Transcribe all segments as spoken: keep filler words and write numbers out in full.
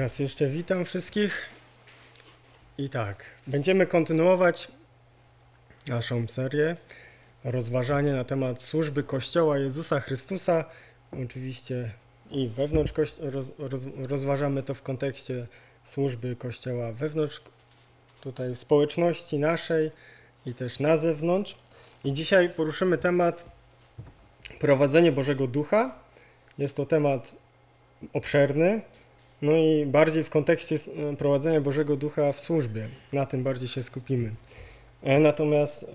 Raz jeszcze witam wszystkich. I tak, będziemy kontynuować naszą serię rozważanie na temat służby Kościoła Jezusa Chrystusa. Oczywiście i wewnątrz kości- roz, roz, rozważamy to w kontekście służby Kościoła wewnątrz tutaj społeczności naszej i też na zewnątrz. I dzisiaj poruszymy temat prowadzenie Bożego Ducha. Jest to temat obszerny. No i bardziej w kontekście prowadzenia Bożego Ducha w służbie. Na tym bardziej się skupimy. Natomiast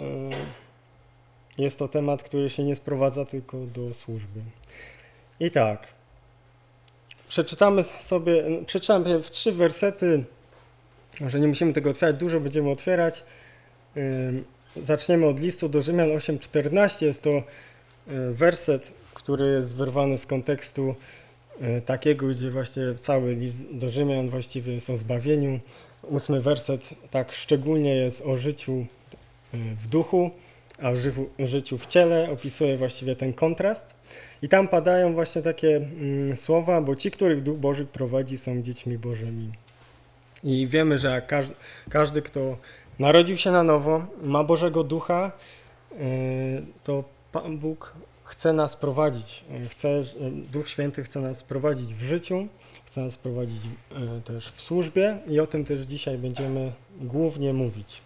jest to temat, który się nie sprowadza tylko do służby. I tak, przeczytamy sobie, przeczytam w trzy wersety, że nie musimy tego otwierać, dużo będziemy otwierać. Zaczniemy od listu do Rzymian osiem czternaście. Jest to werset, który jest wyrwany z kontekstu takiego, gdzie właśnie cały list do Rzymian właściwie jest o zbawieniu. Ósmy werset tak szczególnie jest o życiu w duchu, a w życiu, życiu w ciele opisuje właściwie ten kontrast. I tam padają właśnie takie mm, słowa, bo ci, których Duch Boży prowadzi, są dziećmi Bożymi. I wiemy, że jak każdy, każdy, kto narodził się na nowo, ma Bożego Ducha, yy, to Pan Bóg chce nas prowadzić, chce, Duch Święty chce nas prowadzić w życiu, chce nas prowadzić też w służbie i o tym też dzisiaj będziemy głównie mówić.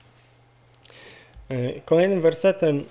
Kolejnym wersetem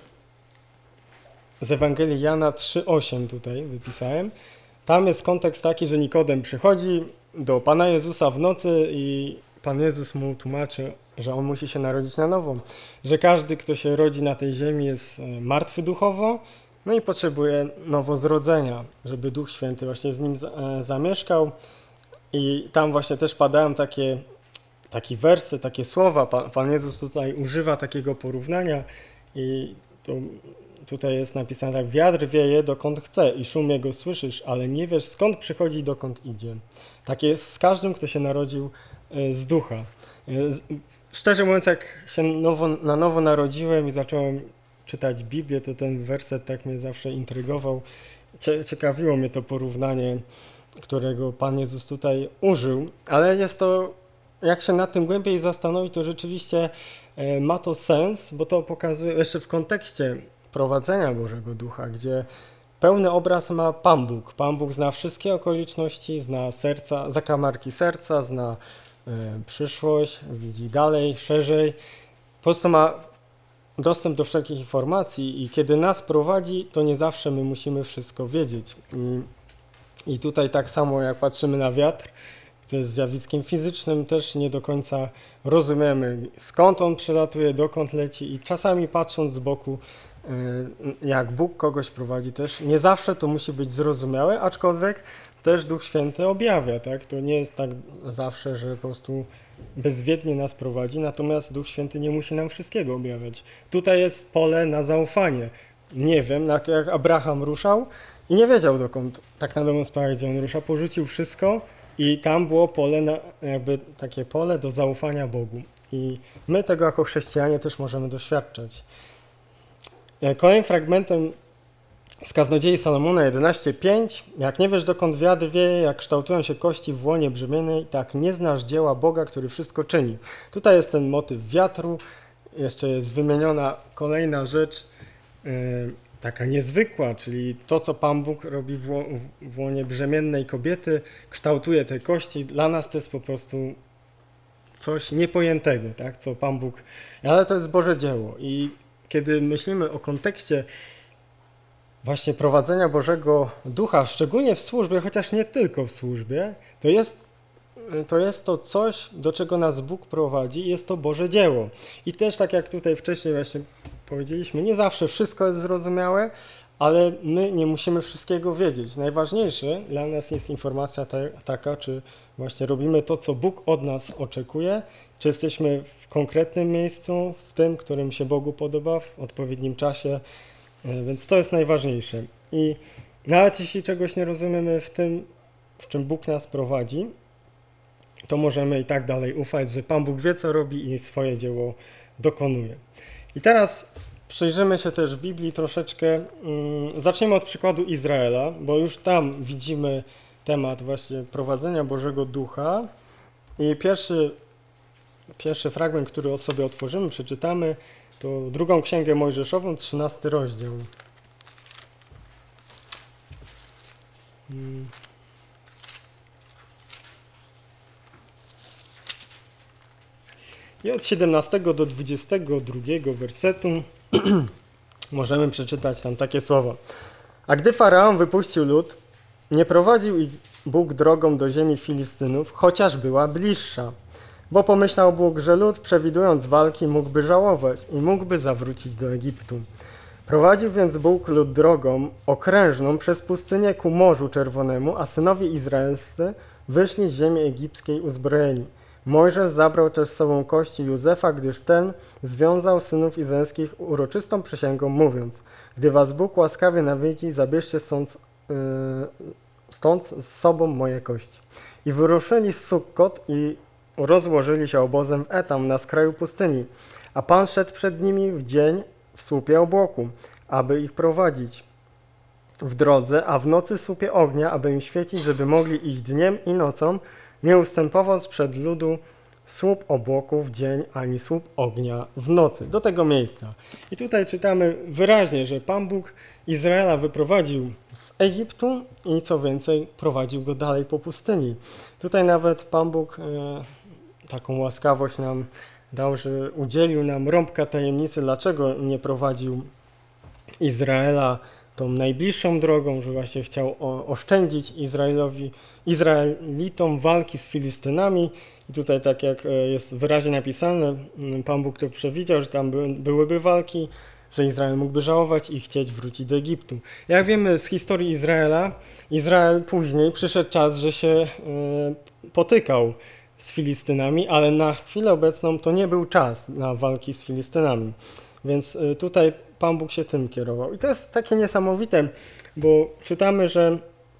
z Ewangelii Jana trzy osiem tutaj wypisałem. Tam jest kontekst taki, że Nikodem przychodzi do Pana Jezusa w nocy i Pan Jezus mu tłumaczy, że on musi się narodzić na nowo, że każdy, kto się rodzi na tej ziemi, jest martwy duchowo, no i potrzebuje nowozrodzenia, żeby Duch Święty właśnie z nim zamieszkał. I tam właśnie też padają takie, takie wersy, takie słowa. Pan, Pan Jezus tutaj używa takiego porównania i to, tutaj jest napisane tak: wiatr wieje dokąd chce i szum jego słyszysz, ale nie wiesz skąd przychodzi i dokąd idzie. Tak jest z każdym, kto się narodził z Ducha. Szczerze mówiąc, jak się nowo, na nowo narodziłem i zacząłem czytać Biblię, to ten werset tak mnie zawsze intrygował. Ciekawiło mnie to porównanie, którego Pan Jezus tutaj użył, ale jest to, jak się nad tym głębiej zastanowić, to rzeczywiście ma to sens, bo to pokazuje jeszcze w kontekście prowadzenia Bożego Ducha, gdzie pełny obraz ma Pan Bóg. Pan Bóg zna wszystkie okoliczności, zna serca, zakamarki serca, zna y, przyszłość, widzi dalej, szerzej. Po prostu ma dostęp do wszelkich informacji i kiedy nas prowadzi, to nie zawsze my musimy wszystko wiedzieć. I, i tutaj tak samo jak patrzymy na wiatr, to jest zjawiskiem fizycznym, też nie do końca rozumiemy, skąd on przelatuje, dokąd leci i czasami patrząc z boku, jak Bóg kogoś prowadzi, też nie zawsze to musi być zrozumiałe, aczkolwiek też Duch Święty objawia, tak? To nie jest tak zawsze, że po prostu bezwiednie nas prowadzi, natomiast Duch Święty nie musi nam wszystkiego objawiać. Tutaj jest pole na zaufanie. Nie wiem, jak Abraham ruszał i nie wiedział dokąd, tak na dobrą sprawę, gdzie on rusza, porzucił wszystko i tam było pole, na, jakby takie pole do zaufania Bogu. I my tego jako chrześcijanie też możemy doświadczać. Kolejnym fragmentem z Kaznodziei Salomona jedenaście pięć. Jak nie wiesz, dokąd wiatr wieje, jak kształtują się kości w łonie brzemiennej, tak nie znasz dzieła Boga, który wszystko czyni. Tutaj jest ten motyw wiatru. Jeszcze jest wymieniona kolejna rzecz, yy, taka niezwykła, czyli to, co Pan Bóg robi w, ło, w łonie brzemiennej kobiety, kształtuje te kości. Dla nas to jest po prostu coś niepojętego, tak? Co Pan Bóg... Ale to jest Boże dzieło i kiedy myślimy o kontekście właśnie prowadzenia Bożego Ducha, szczególnie w służbie, chociaż nie tylko w służbie, to jest, to jest to coś, do czego nas Bóg prowadzi, jest to Boże dzieło. I też tak jak tutaj wcześniej właśnie powiedzieliśmy, nie zawsze wszystko jest zrozumiałe, ale my nie musimy wszystkiego wiedzieć. Najważniejsze dla nas jest informacja ta, taka, czy właśnie robimy to, co Bóg od nas oczekuje, czy jesteśmy w konkretnym miejscu, w tym, którym się Bogu podoba, w odpowiednim czasie, więc to jest najważniejsze. I nawet jeśli czegoś nie rozumiemy w tym, w czym Bóg nas prowadzi, to możemy i tak dalej ufać, że Pan Bóg wie, co robi i swoje dzieło dokonuje. I teraz przyjrzymy się też w Biblii troszeczkę, hmm, zaczniemy od przykładu Izraela, bo już tam widzimy temat właśnie prowadzenia Bożego Ducha. I pierwszy, pierwszy fragment, który sobie otworzymy, przeczytamy, to drugą Księgę Mojżeszową, trzynasty rozdział. Hmm. I od siedemnastego do dwudziestego drugiego wersetu możemy przeczytać tam takie słowa. A gdy Faraon wypuścił lud, nie prowadził ich Bóg drogą do ziemi Filistynów, chociaż była bliższa. Bo pomyślał Bóg, że lud, przewidując walki, mógłby żałować i mógłby zawrócić do Egiptu. Prowadził więc Bóg lud drogą okrężną przez pustynię ku Morzu Czerwonemu, a synowie izraelscy wyszli z ziemi egipskiej uzbrojeni. Mojżesz zabrał też z sobą kości Józefa, gdyż ten związał synów izraelskich uroczystą przysięgą, mówiąc: gdy was Bóg łaskawie nawiedzi, zabierzcie stąd, yy, stąd z sobą moje kości. I wyruszyli z Sukkot i rozłożyli się obozem w Etam na skraju pustyni, a Pan szedł przed nimi w dzień w słupie obłoku, aby ich prowadzić w drodze, a w nocy w słupie ognia, aby im świecić, żeby mogli iść dniem i nocą. Nie ustępował sprzed ludu słup obłoku w dzień, ani słup ognia w nocy. Do tego miejsca. I tutaj czytamy wyraźnie, że Pan Bóg Izraela wyprowadził z Egiptu i co więcej, prowadził go dalej po pustyni. Tutaj nawet Pan Bóg e, taką łaskawość nam dał, że udzielił nam rąbka tajemnicy, dlaczego nie prowadził Izraela tą najbliższą drogą, że właśnie chciał oszczędzić Izraelowi, Izraelitom walki z Filistynami. I tutaj, tak jak jest wyraźnie napisane, Pan Bóg to przewidział, że tam by, byłyby walki, że Izrael mógłby żałować i chcieć wrócić do Egiptu. Jak wiemy z historii Izraela, Izrael później przyszedł czas, że się y, potykał z Filistynami, ale na chwilę obecną to nie był czas na walki z Filistynami. Więc y, tutaj Pan Bóg się tym kierował. I to jest takie niesamowite, bo czytamy, że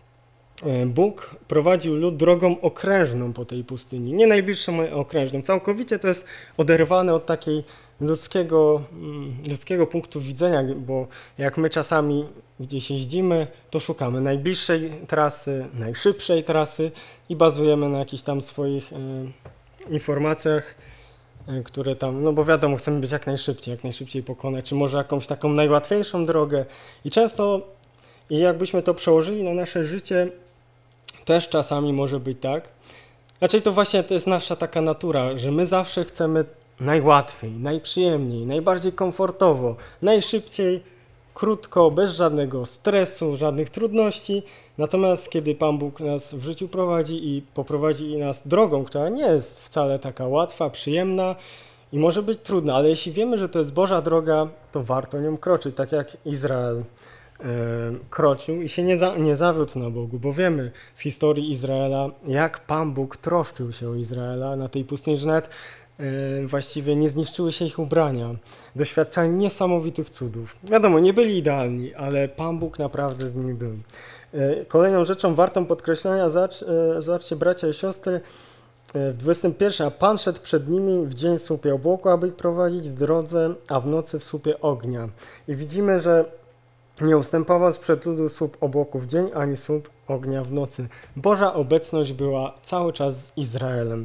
Bóg prowadził lud drogą okrężną po tej pustyni. Nie najbliższą, ale okrężną. Całkowicie to jest oderwane od takiej ludzkiego, ludzkiego punktu widzenia, bo jak my czasami gdzieś jeździmy, to szukamy najbliższej trasy, najszybszej trasy i bazujemy na jakichś tam swoich e, informacjach, które tam, no bo wiadomo, chcemy być jak najszybciej, jak najszybciej pokonać, czy może jakąś taką najłatwiejszą drogę. I często, i jakbyśmy to przełożyli na nasze życie, też czasami może być tak. Znaczy to właśnie to jest nasza taka natura, że my zawsze chcemy najłatwiej, najprzyjemniej, najbardziej komfortowo, najszybciej, krótko, bez żadnego stresu, żadnych trudności. Natomiast kiedy Pan Bóg nas w życiu prowadzi i poprowadzi nas drogą, która nie jest wcale taka łatwa, przyjemna i może być trudna, ale jeśli wiemy, że to jest Boża droga, to warto nią kroczyć, tak jak Izrael e, kroczył i się nie, za, nie zawiódł na Bogu, bo wiemy z historii Izraela, jak Pan Bóg troszczył się o Izraela na tej pustyni, że nawet właściwie nie zniszczyły się ich ubrania. Doświadczali niesamowitych cudów. Wiadomo, nie byli idealni, ale Pan Bóg naprawdę z nimi był. Kolejną rzeczą wartą podkreślenia, zobaczcie bracia i siostry, w dwudziestym pierwszym, a Pan szedł przed nimi w dzień w słupie obłoku, aby ich prowadzić w drodze, a w nocy w słupie ognia. I widzimy, że nie ustępował sprzed ludu słup obłoku w dzień, ani słup ognia w nocy. Boża obecność była cały czas z Izraelem.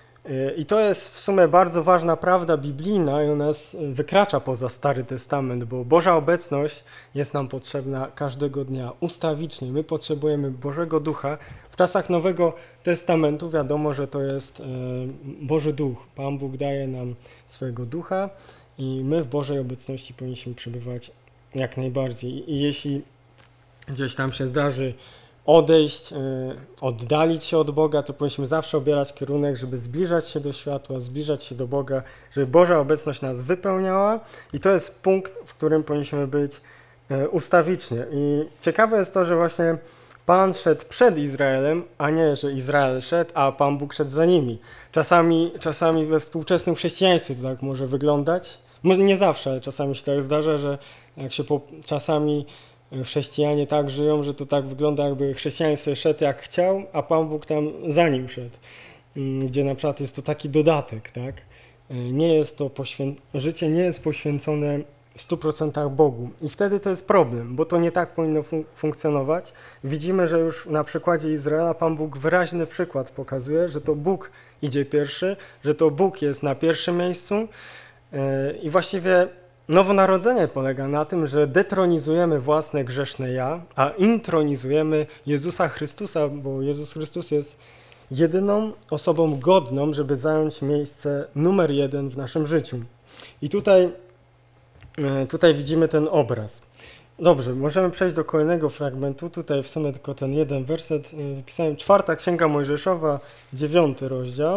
I to jest w sumie bardzo ważna prawda biblijna i ona wykracza poza Stary Testament, bo Boża obecność jest nam potrzebna każdego dnia, ustawicznie. My potrzebujemy Bożego Ducha. W czasach Nowego Testamentu wiadomo, że to jest Boży Duch. Pan Bóg daje nam swojego Ducha i my w Bożej obecności powinniśmy przebywać jak najbardziej. I jeśli gdzieś tam się zdarzy odejść, oddalić się od Boga, to powinniśmy zawsze obierać kierunek, żeby zbliżać się do światła, zbliżać się do Boga, żeby Boża obecność nas wypełniała i to jest punkt, w którym powinniśmy być ustawicznie. I ciekawe jest to, że właśnie Pan szedł przed Izraelem, a nie, że Izrael szedł, a Pan Bóg szedł za nimi. Czasami, czasami we współczesnym chrześcijaństwie to tak może wyglądać. Nie zawsze, ale czasami się tak zdarza, że jak się po, czasami chrześcijanie tak żyją, że to tak wygląda, jakby chrześcijanin sobie szedł jak chciał, a Pan Bóg tam za nim szedł. Gdzie na przykład jest to taki dodatek, tak? Nie jest to poświę... Życie nie jest poświęcone w stu procentach Bogu. I wtedy to jest problem, bo to nie tak powinno fun- funkcjonować. Widzimy, że już na przykładzie Izraela Pan Bóg wyraźny przykład pokazuje, że to Bóg idzie pierwszy, że to Bóg jest na pierwszym miejscu yy, i właściwie nowonarodzenie polega na tym, że detronizujemy własne grzeszne ja, a intronizujemy Jezusa Chrystusa, bo Jezus Chrystus jest jedyną osobą godną, żeby zająć miejsce numer jeden w naszym życiu. I tutaj, tutaj widzimy ten obraz. Dobrze, możemy przejść do kolejnego fragmentu. Tutaj w sumie tylko ten jeden werset wypisałem. Czwarta Księga Mojżeszowa, dziewiąty rozdział.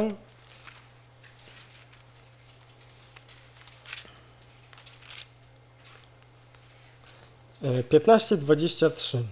piętnaście dwadzieścia trzy.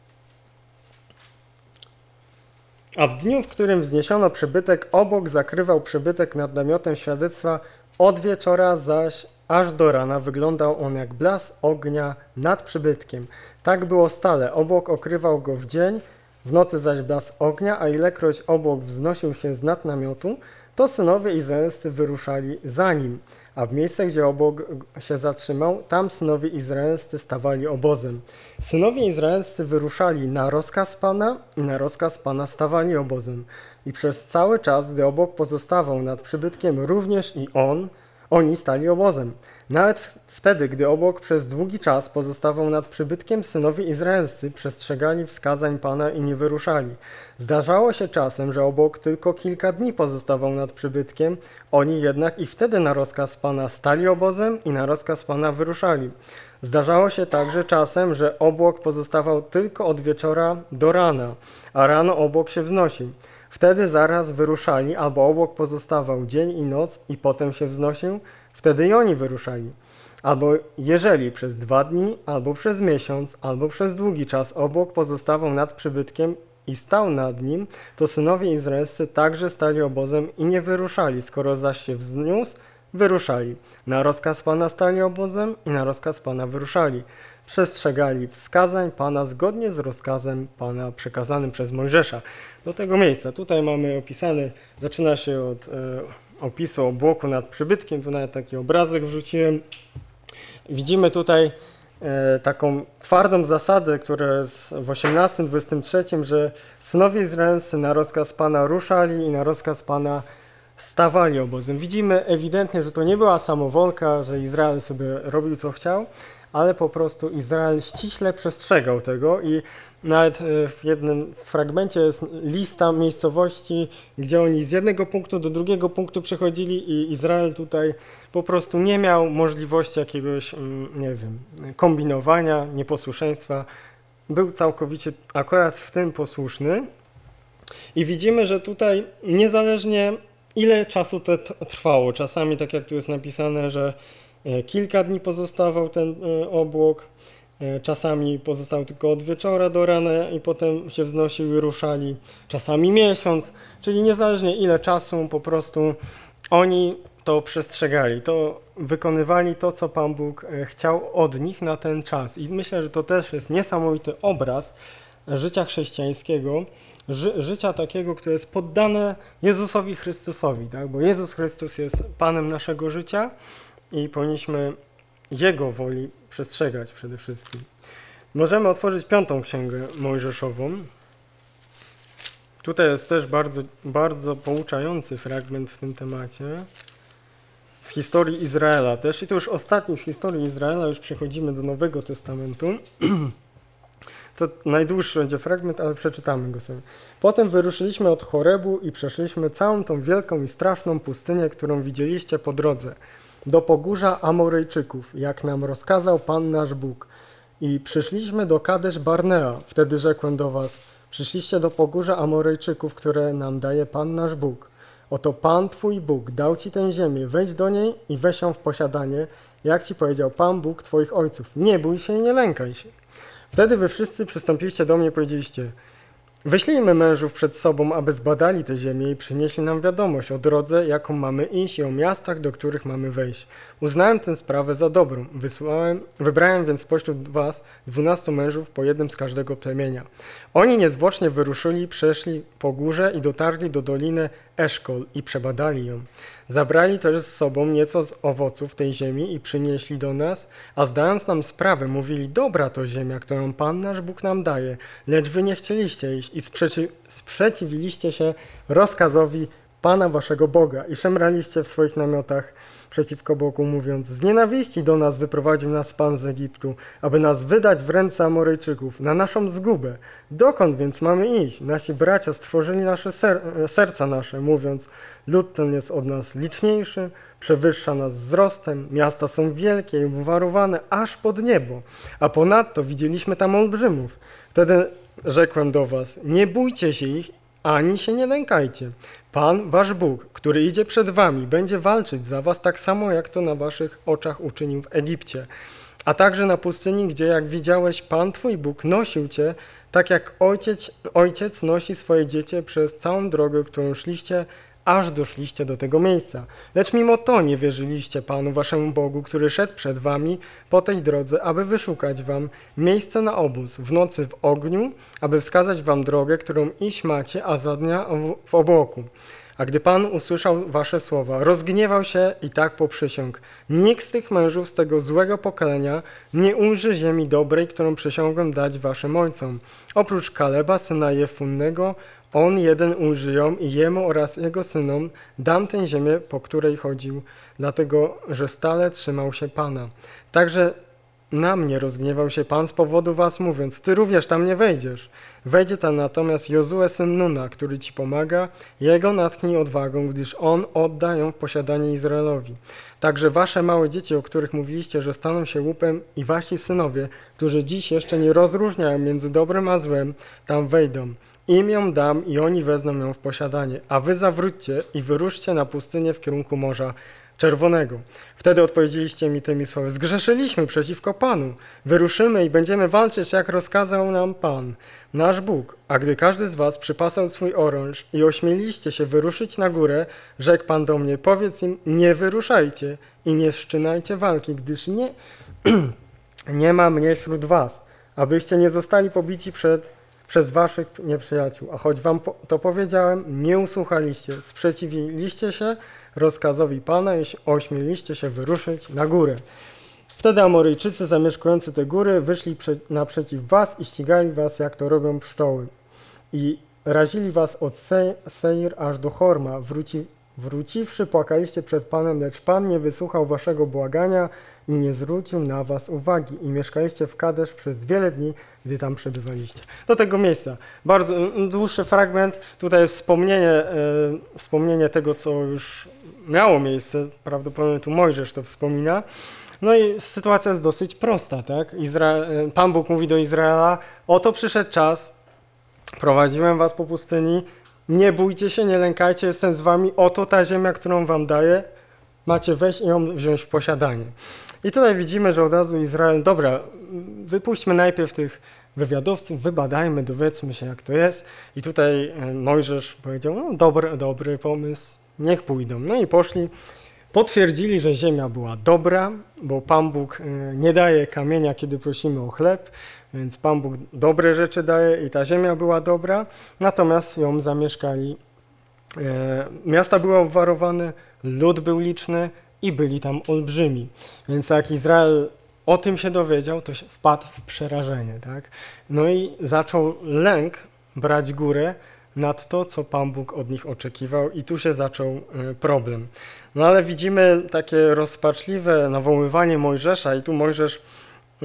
A w dniu, w którym wzniesiono przybytek, obok zakrywał przybytek nad namiotem świadectwa, od wieczora zaś aż do rana wyglądał on jak blask ognia nad przybytkiem. Tak było stale, obłok okrywał go w dzień, w nocy zaś blask ognia, a ilekroć obłok wznosił się z nad namiotu, to synowie izraelscy wyruszali za nim, a w miejsce, gdzie obłok się zatrzymał, tam synowie izraelscy stawali obozem. Synowie izraelscy wyruszali na rozkaz Pana i na rozkaz Pana stawali obozem. I przez cały czas, gdy obłok pozostawał nad przybytkiem, również i on, oni stali obozem. Nawet wtedy, gdy obłok przez długi czas pozostawał nad przybytkiem, synowie izraelscy przestrzegali wskazań Pana i nie wyruszali. Zdarzało się czasem, że obłok tylko kilka dni pozostawał nad przybytkiem, oni jednak i wtedy na rozkaz Pana stali obozem i na rozkaz Pana wyruszali. Zdarzało się także czasem, że obłok pozostawał tylko od wieczora do rana, a rano obłok się wznosił. Wtedy zaraz wyruszali, albo obłok pozostawał dzień i noc i potem się wznosił, wtedy i oni wyruszali. Albo jeżeli przez dwa dni, albo przez miesiąc, albo przez długi czas obłok pozostawał nad przybytkiem i stał nad nim, to synowie izraelscy także stali obozem i nie wyruszali, skoro zaś się wzniósł, wyruszali. Na rozkaz Pana stali obozem i na rozkaz Pana wyruszali. Przestrzegali wskazań Pana zgodnie z rozkazem Pana przekazanym przez Mojżesza. Do tego miejsca. Tutaj mamy opisane, zaczyna się od e, opisu obłoku nad przybytkiem, tu nawet taki obrazek wrzuciłem. Widzimy tutaj e, taką twardą zasadę, która jest w osiemnastym, dwudziestym trzecim, że synowie izraelscy na rozkaz Pana ruszali i na rozkaz Pana stawali obozem. Widzimy ewidentnie, że to nie była samowolka, że Izrael sobie robił co chciał, ale po prostu Izrael ściśle przestrzegał tego i nawet w jednym fragmencie jest lista miejscowości, gdzie oni z jednego punktu do drugiego punktu przechodzili i Izrael tutaj po prostu nie miał możliwości jakiegoś, nie wiem, kombinowania, nieposłuszeństwa. Był całkowicie akurat w tym posłuszny i widzimy, że tutaj niezależnie ile czasu to trwało, czasami tak jak tu jest napisane, że kilka dni pozostawał ten obłok, czasami pozostał tylko od wieczora do rana i potem się wznosił i ruszali, czasami miesiąc, czyli niezależnie ile czasu, po prostu oni to przestrzegali, to wykonywali to, co Pan Bóg chciał od nich na ten czas. I myślę, że to też jest niesamowity obraz życia chrześcijańskiego, ży- życia takiego, które jest poddane Jezusowi Chrystusowi, tak? Bo Jezus Chrystus jest Panem naszego życia i powinniśmy Jego woli przestrzegać przede wszystkim. Możemy otworzyć piątą księgę Mojżeszową. Tutaj jest też bardzo, bardzo pouczający fragment w tym temacie. Z historii Izraela też. I to już ostatni z historii Izraela, już przechodzimy do Nowego Testamentu. To najdłuższy będzie fragment, ale przeczytamy go sobie. Potem wyruszyliśmy od Chorebu i przeszliśmy całą tą wielką i straszną pustynię, którą widzieliście po drodze, do pogórza Amorejczyków, jak nam rozkazał Pan nasz Bóg. I przyszliśmy do Kadesz Barnea. Wtedy rzekłem do was, przyszliście do pogórza Amorejczyków, które nam daje Pan nasz Bóg. Oto Pan Twój Bóg dał Ci tę ziemię, wejdź do niej i weź ją w posiadanie, jak Ci powiedział Pan Bóg Twoich ojców. Nie bój się i nie lękaj się. Wtedy wy wszyscy przystąpiliście do mnie i powiedzieliście, wyślijmy mężów przed sobą, aby zbadali tę ziemię i przynieśli nam wiadomość o drodze, jaką mamy iść i o miastach, do których mamy wejść. Uznałem tę sprawę za dobrą. Wysłałem, wybrałem więc spośród was dwunastu mężów po jednym z każdego plemienia. Oni niezwłocznie wyruszyli, przeszli po górze i dotarli do doliny Eszkol i przebadali ją. Zabrali też z sobą nieco z owoców tej ziemi i przynieśli do nas, a zdając nam sprawę, mówili: dobra to ziemia, którą Pan nasz Bóg nam daje, lecz wy nie chcieliście iść i sprzeci sprzeciwiliście się rozkazowi Pana waszego Boga i szemraliście w swoich namiotach przeciwko Bogu, mówiąc: z nienawiści do nas wyprowadził nas Pan z Egiptu, aby nas wydać w ręce Amoryjczyków, na naszą zgubę. Dokąd więc mamy iść? Nasi bracia stworzyli nasze ser serca nasze, mówiąc: lud ten jest od nas liczniejszy, przewyższa nas wzrostem, miasta są wielkie i obwarowane aż pod niebo, a ponadto widzieliśmy tam olbrzymów. Wtedy rzekłem do was: nie bójcie się ich, ani się nie lękajcie. Pan, wasz Bóg, który idzie przed wami, będzie walczyć za was tak samo, jak to na waszych oczach uczynił w Egipcie. A także na pustyni, gdzie, jak widziałeś, Pan twój Bóg nosił cię, tak jak ojciec, ojciec nosi swoje dziecię przez całą drogę, którą szliście, aż doszliście do tego miejsca. Lecz mimo to nie wierzyliście Panu waszemu Bogu, który szedł przed wami po tej drodze, aby wyszukać wam miejsce na obóz, w nocy w ogniu, aby wskazać wam drogę, którą iść macie, a za dnia w obłoku. A gdy Pan usłyszał wasze słowa, rozgniewał się i tak poprzysiągł: nikt z tych mężów z tego złego pokolenia nie ujrzy ziemi dobrej, którą przysiągłem dać waszym ojcom. Oprócz Kaleba, syna Jefunnego, on jeden ujrzy ją i jemu oraz jego synom dam tę ziemię, po której chodził, dlatego że stale trzymał się Pana. Także na mnie rozgniewał się Pan z powodu was, mówiąc: ty również tam nie wejdziesz. Wejdzie tam natomiast Jozue, syn Nuna, który ci pomaga, jego natchnij odwagą, gdyż on odda ją w posiadanie Izraelowi. Także wasze małe dzieci, o których mówiliście, że staną się łupem, i wasi synowie, którzy dziś jeszcze nie rozróżniają między dobrem a złem, tam wejdą. Im ją dam i oni wezmą ją w posiadanie, a wy zawróćcie i wyruszcie na pustynię w kierunku Morza Czerwonego. Wtedy odpowiedzieliście mi tymi słowy: zgrzeszyliśmy przeciwko Panu, wyruszymy i będziemy walczyć, jak rozkazał nam Pan, nasz Bóg. A gdy każdy z was przypasał swój oręż i ośmieliście się wyruszyć na górę, rzekł Pan do mnie: powiedz im, nie wyruszajcie i nie wszczynajcie walki, gdyż nie, nie ma mnie wśród was, abyście nie zostali pobici przed przez waszych nieprzyjaciół. A choć wam to powiedziałem, nie usłuchaliście, sprzeciwiliście się rozkazowi Pana i ośmieliście się wyruszyć na górę. Wtedy Amoryjczycy zamieszkujący te góry wyszli naprzeciw was i ścigali was, jak to robią pszczoły. I razili was od Se Seir aż do Horma. Wróci Wróciwszy, płakaliście przed Panem, lecz Pan nie wysłuchał waszego błagania i nie zwrócił na was uwagi. I mieszkaliście w Kadesz przez wiele dni, gdy tam przebywaliście. Do tego miejsca. Bardzo dłuższy fragment. Tutaj jest wspomnienie, e, wspomnienie tego, co już miało miejsce. Prawdopodobnie tu Mojżesz to wspomina. No i sytuacja jest dosyć prosta, tak? Izra Pan Bóg mówi do Izraela: oto przyszedł czas, prowadziłem was po pustyni, nie bójcie się, nie lękajcie, jestem z wami, oto ta ziemia, którą wam daję, macie wejść i ją wziąć w posiadanie. I tutaj widzimy, że od razu Izrael: dobra, wypuśćmy najpierw tych wywiadowców, wybadajmy, dowiedzmy się, jak to jest. I tutaj Mojżesz powiedział: no dobry, dobry pomysł, niech pójdą. No i poszli, potwierdzili, że ziemia była dobra, bo Pan Bóg nie daje kamienia, kiedy prosimy o chleb, więc Pan Bóg dobre rzeczy daje i ta ziemia była dobra, natomiast ją zamieszkali. E, miasta były obwarowane, lud był liczny i byli tam olbrzymi. Więc jak Izrael o tym się dowiedział, to się wpadł w przerażenie, tak? No i zaczął lęk brać górę nad to, co Pan Bóg od nich oczekiwał, i tu się zaczął e, problem. No ale widzimy takie rozpaczliwe nawoływanie Mojżesza i tu Mojżesz e,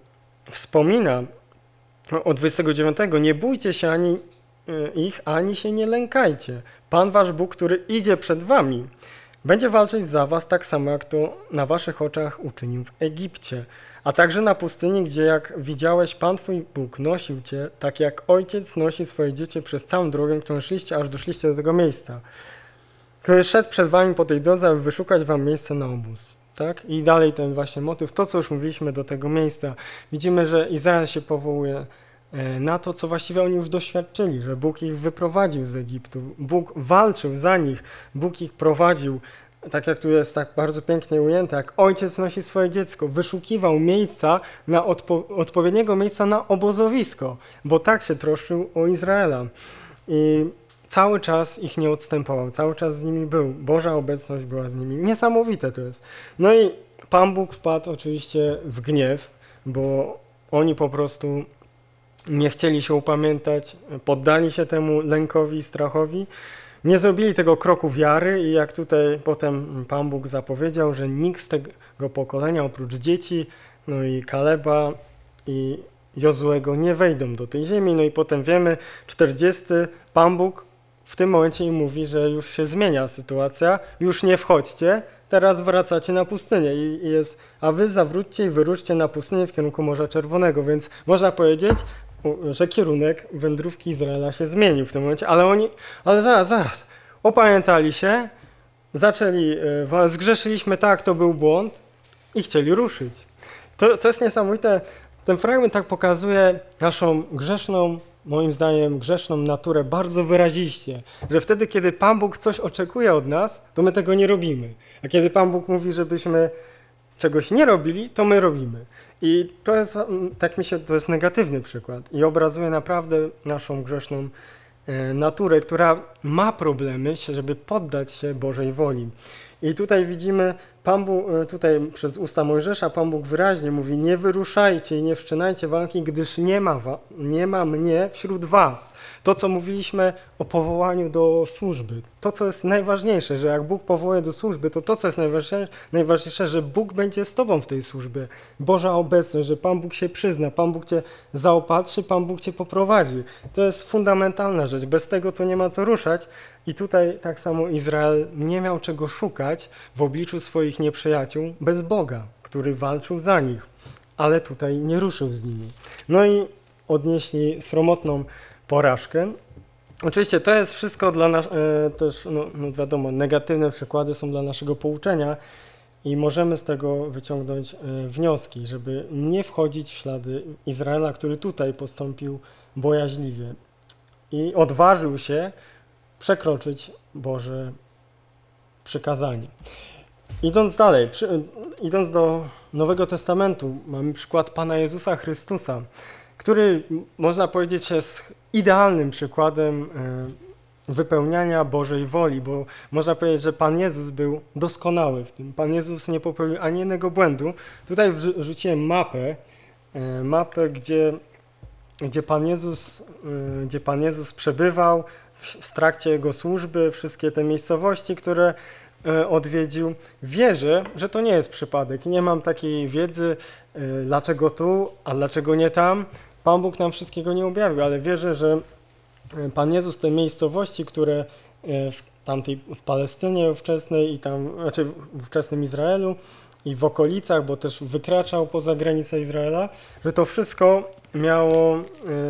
wspomina od dwudziestego dziewiątego: nie bójcie się ani ich, ani się nie lękajcie. Pan wasz Bóg, który idzie przed wami, będzie walczyć za was tak samo, jak to na waszych oczach uczynił w Egipcie. A także na pustyni, gdzie, jak widziałeś, Pan twój Bóg nosił cię, tak jak ojciec nosi swoje dziecię przez całą drogę, którą szliście, aż doszliście do tego miejsca, który szedł przed wami po tej drodze, aby wyszukać wam miejsce na obóz. Tak? I dalej ten właśnie motyw, to co już mówiliśmy, do tego miejsca. Widzimy, że Izrael się powołuje na to, co właściwie oni już doświadczyli, że Bóg ich wyprowadził z Egiptu, Bóg walczył za nich, Bóg ich prowadził tak jak tu jest tak bardzo pięknie ujęte, jak ojciec nosi swoje dziecko, wyszukiwał miejsca, na odpo- odpowiedniego miejsca na obozowisko, bo tak się troszczył o Izraela. I cały czas ich nie odstępował, cały czas z nimi był. Boża obecność była z nimi. Niesamowite to jest. No i Pan Bóg wpadł oczywiście w gniew, bo oni po prostu nie chcieli się upamiętać, poddali się temu lękowi, strachowi, nie zrobili tego kroku wiary i jak tutaj potem Pan Bóg zapowiedział, że nikt z tego pokolenia oprócz dzieci, no i Kaleba i Jozuego nie wejdą do tej ziemi. No i potem wiemy, czterdziesty Pan Bóg w tym momencie im mówi, że już się zmienia sytuacja, już nie wchodźcie, teraz wracacie na pustynię i jest, a wy zawróćcie i wyruszcie na pustynię w kierunku Morza Czerwonego, więc można powiedzieć, że kierunek wędrówki Izraela się zmienił w tym momencie, ale oni, ale zaraz, zaraz, opamiętali się, zaczęli, zgrzeszyliśmy, tak, to był błąd i chcieli ruszyć. To, to jest niesamowite, ten fragment tak pokazuje naszą grzeszną, moim zdaniem grzeszną naturę bardzo wyraziście, że wtedy, kiedy Pan Bóg coś oczekuje od nas, to my tego nie robimy, a kiedy Pan Bóg mówi, żebyśmy czegoś nie robili, to my robimy. I to jest, tak mi się, to jest negatywny przykład i obrazuje naprawdę naszą grzeszną naturę, która ma problemy, żeby poddać się Bożej woli. I tutaj widzimy, Pan Bóg, tutaj przez usta Mojżesza Pan Bóg wyraźnie mówi, nie wyruszajcie i nie wszczynajcie walki, gdyż nie ma, nie ma mnie wśród was. To, co mówiliśmy o powołaniu do służby, to, co jest najważniejsze, że jak Bóg powołuje do służby, to to, co jest najważniejsze, najważniejsze, że Bóg będzie z tobą w tej służbie. Boża obecność, że Pan Bóg się przyzna, Pan Bóg cię zaopatrzy, Pan Bóg cię poprowadzi. To jest fundamentalna rzecz, bez tego to nie ma co ruszać. I tutaj tak samo Izrael nie miał czego szukać w obliczu swoich nieprzyjaciół bez Boga, który walczył za nich, ale tutaj nie ruszył z nimi. No i odnieśli sromotną porażkę. Oczywiście to jest wszystko dla nas, e, też no, no wiadomo, negatywne przykłady są dla naszego pouczenia i możemy z tego wyciągnąć e, wnioski, żeby nie wchodzić w ślady Izraela, który tutaj postąpił bojaźliwie i odważył się przekroczyć Boże przykazanie. Idąc dalej, przy, idąc do Nowego Testamentu, mamy przykład Pana Jezusa Chrystusa, który można powiedzieć jest idealnym przykładem wypełniania Bożej woli, bo można powiedzieć, że Pan Jezus był doskonały w tym. Pan Jezus nie popełnił ani jednego błędu. Tutaj wrzuciłem mapę, mapę, gdzie, gdzie, Pan Jezus, gdzie Pan Jezus przebywał w trakcie Jego służby, wszystkie te miejscowości, które odwiedził. Wierzę, że to nie jest przypadek. Nie mam takiej wiedzy, dlaczego tu, a dlaczego nie tam. Pan Bóg nam wszystkiego nie objawił, ale wierzę, że Pan Jezus te miejscowości, które w tamtej, w Palestynie ówczesnej i tam, znaczy w ówczesnym Izraelu i w okolicach, bo też wykraczał poza granicę Izraela, że to wszystko miało,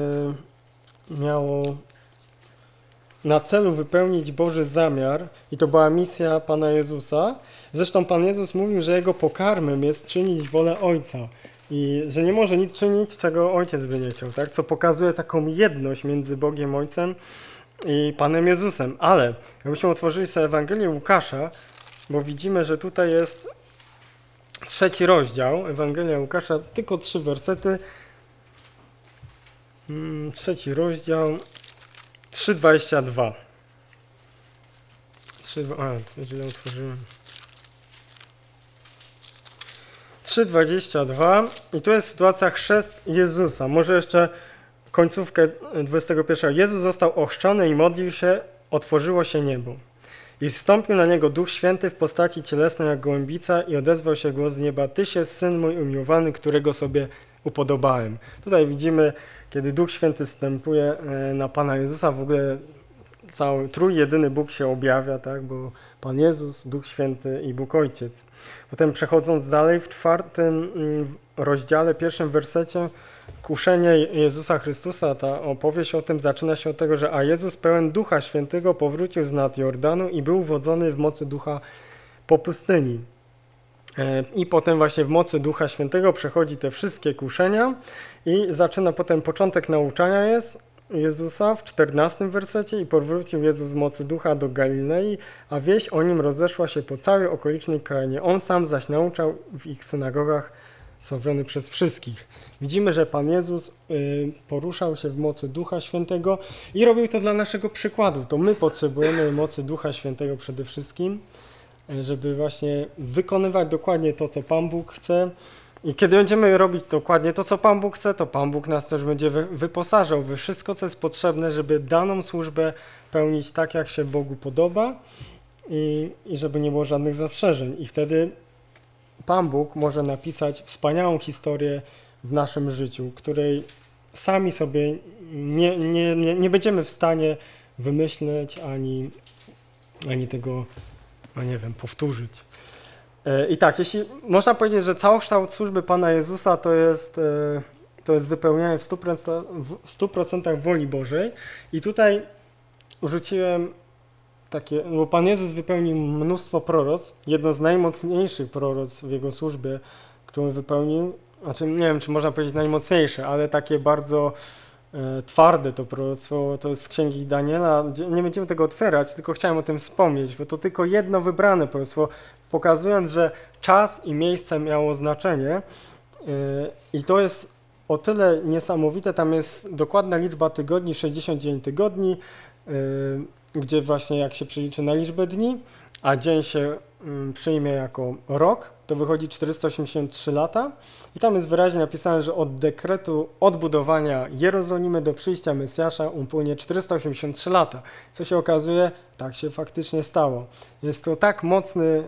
miało na celu wypełnić Boży zamiar i to była misja Pana Jezusa. Zresztą Pan Jezus mówił, że Jego pokarmem jest czynić wolę Ojca i że nie może nic czynić, czego Ojciec by nie chciał, tak? Co pokazuje taką jedność między Bogiem Ojcem i Panem Jezusem. Ale jakbyśmy otworzyli sobie Ewangelię Łukasza, bo widzimy, że tutaj jest trzeci rozdział, Ewangelia Łukasza, tylko trzy wersety, hmm, trzeci rozdział, trzy dwadzieścia dwa. A, źle otworzyłem. trzy dwadzieścia dwa i tu jest sytuacja chrzest Jezusa. Może jeszcze końcówkę dwudziestego pierwszego. Jezus został ochrzczony i modlił się, otworzyło się niebo. I zstąpił na niego Duch Święty w postaci cielesnej jak gołębica i odezwał się głos z nieba: Tyś jest Syn mój umiłowany, którego sobie upodobałem. Tutaj widzimy, kiedy Duch Święty wstępuje na Pana Jezusa, w ogóle cały trójjedyny Bóg się objawia, tak? Bo Pan Jezus, Duch Święty i Bóg Ojciec. Potem przechodząc dalej, w czwartym rozdziale, pierwszym wersecie, kuszenie Jezusa Chrystusa, ta opowieść o tym zaczyna się od tego, że a Jezus pełen Ducha Świętego powrócił z nad Jordanu i był wodzony w mocy Ducha po pustyni. I potem właśnie w mocy Ducha Świętego przechodzi te wszystkie kuszenia i zaczyna potem, początek nauczania jest, Jezusa w czternastym wersecie i powrócił Jezus z mocy ducha do Galilei, a wieść o nim rozeszła się po całej okolicznej krainie. On sam zaś nauczał w ich synagogach, sławiony przez wszystkich. Widzimy, że Pan Jezus y, poruszał się w mocy Ducha Świętego i robił to dla naszego przykładu. To my potrzebujemy mocy Ducha Świętego przede wszystkim, żeby właśnie wykonywać dokładnie to, co Pan Bóg chce. I kiedy będziemy robić dokładnie to, co Pan Bóg chce, to Pan Bóg nas też będzie wyposażał we wszystko, co jest potrzebne, żeby daną służbę pełnić tak, jak się Bogu podoba i, i żeby nie było żadnych zastrzeżeń. I wtedy Pan Bóg może napisać wspaniałą historię w naszym życiu, której sami sobie nie, nie, nie, nie będziemy w stanie wymyśleć ani, ani tego, no nie wiem, powtórzyć. I tak, jeśli można powiedzieć, że całokształt służby Pana Jezusa to jest, to jest wypełnianie w stu procentach woli Bożej. I tutaj rzuciłem takie, bo Pan Jezus wypełnił mnóstwo proroctw, jedno z najmocniejszych proroctw w Jego służbie, którą wypełnił, znaczy nie wiem, czy można powiedzieć najmocniejsze, ale takie bardzo e, twarde to proroctwo, to jest z Księgi Daniela. Nie będziemy tego otwierać, tylko chciałem o tym wspomnieć, bo to tylko jedno wybrane proroctwo, pokazując, że czas i miejsce miało znaczenie yy, i to jest o tyle niesamowite, tam jest dokładna liczba tygodni, sześćdziesiąt dziewięć tygodni, yy, gdzie właśnie jak się przeliczy na liczbę dni, a dzień się yy, przyjmie jako rok, to wychodzi czterysta osiemdziesiąt trzy lata i tam jest wyraźnie napisane, że od dekretu odbudowania Jerozolimy do przyjścia Mesjasza upłynie czterysta osiemdziesiąt trzy lata. Co się okazuje, tak się faktycznie stało. Jest to tak mocny, yy,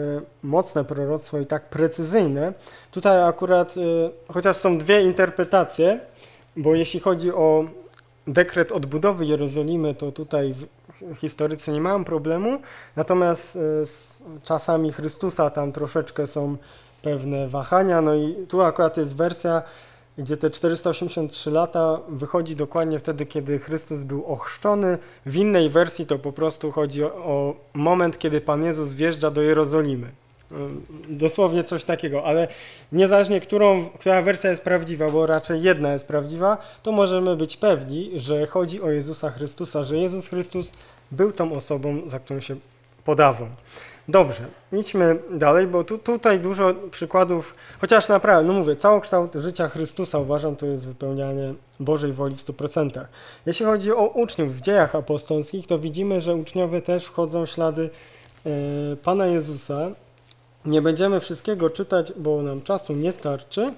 mocne proroctwo i tak precyzyjne. Tutaj akurat, yy, chociaż są dwie interpretacje, bo jeśli chodzi o dekret odbudowy Jerozolimy, to tutaj historycy nie mają problemu, natomiast z czasami Chrystusa tam troszeczkę są pewne wahania, no i tu akurat jest wersja, gdzie te czterysta osiemdziesiąt trzy lata wychodzi dokładnie wtedy, kiedy Chrystus był ochrzczony. W innej wersji to po prostu chodzi o, o moment, kiedy Pan Jezus wjeżdża do Jerozolimy. Dosłownie coś takiego, ale niezależnie którą, która wersja jest prawdziwa, bo raczej jedna jest prawdziwa, to możemy być pewni, że chodzi o Jezusa Chrystusa, że Jezus Chrystus był tą osobą, za którą się podawał. Dobrze, idźmy dalej, bo tu, tutaj dużo przykładów, chociaż naprawdę, no mówię, całokształt życia Chrystusa uważam, to jest wypełnianie Bożej woli w stu procentach. Jeśli chodzi o uczniów w dziejach apostolskich, to widzimy, że uczniowie też wchodzą w ślady e, Pana Jezusa. Nie będziemy wszystkiego czytać, bo nam czasu nie starczy,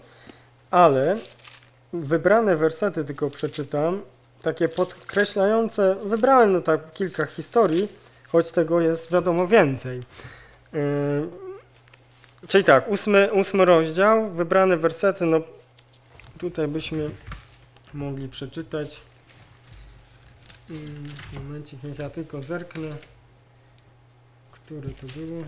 ale wybrane wersety tylko przeczytam, takie podkreślające, wybrałem no tak kilka historii, choć tego jest wiadomo więcej. Yy, czyli tak, ósmy, ósmy rozdział, wybrane wersety, no tutaj byśmy mogli przeczytać. Yy, momencik, niech ja tylko zerknę, który to było.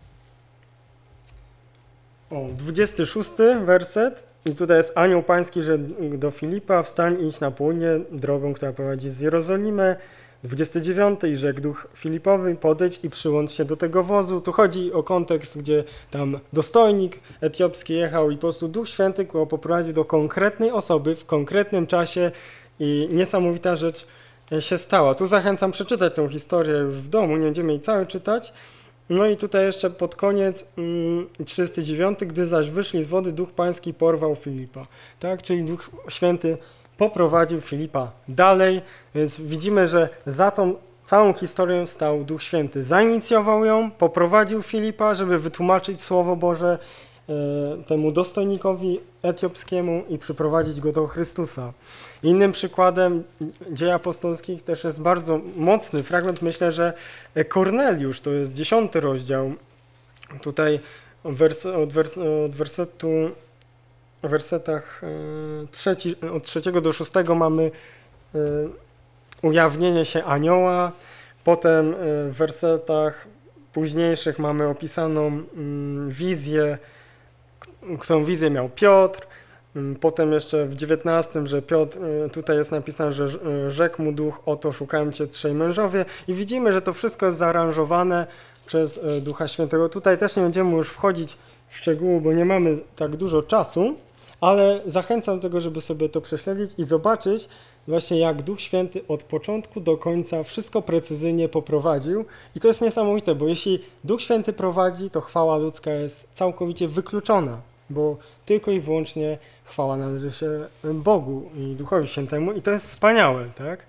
O, dwudziesty szósty werset. I tutaj jest anioł pański, że do Filipa, wstań i idź na południe drogą, która prowadzi z Jerozolimy. dwudziesty dziewiąty. I rzekł duch Filipowy, podejdź i przyłącz się do tego wozu. Tu chodzi o kontekst, gdzie tam dostojnik etiopski jechał i po prostu Duch Święty go poprowadził do konkretnej osoby w konkretnym czasie i niesamowita rzecz się stała. Tu zachęcam przeczytać tę historię już w domu, nie będziemy jej całej czytać. No i tutaj jeszcze pod koniec trzydziesty dziewiąty. Gdy zaś wyszli z wody, Duch Pański porwał Filipa. Tak, czyli Duch Święty poprowadził Filipa dalej, więc widzimy, że za tą całą historią stał Duch Święty. Zainicjował ją, poprowadził Filipa, żeby wytłumaczyć Słowo Boże e, temu dostojnikowi etiopskiemu i przyprowadzić go do Chrystusa. Innym przykładem dziejów apostolskich też jest bardzo mocny fragment, myślę, że Korneliusz, to jest dziesiąty rozdział, tutaj od, wers od, wers od wersetu, w wersetach e, trzeci, od trzeciego do szóstego mamy e, ujawnienie się anioła, potem e, w wersetach późniejszych mamy opisaną mm, wizję, którą wizję miał Piotr. Potem jeszcze w dziewiętnastym, że Piotr, tutaj jest napisane, że rzekł mu duch, oto szukają cię trzej mężowie i widzimy, że to wszystko jest zaaranżowane przez Ducha Świętego. Tutaj też nie będziemy już wchodzić w szczegóły, bo nie mamy tak dużo czasu, ale zachęcam do tego, żeby sobie to prześledzić i zobaczyć, właśnie jak Duch Święty od początku do końca wszystko precyzyjnie poprowadził. I to jest niesamowite, bo jeśli Duch Święty prowadzi, to chwała ludzka jest całkowicie wykluczona, bo tylko i wyłącznie chwała należy się Bogu i Duchowi Świętemu i to jest wspaniałe, tak?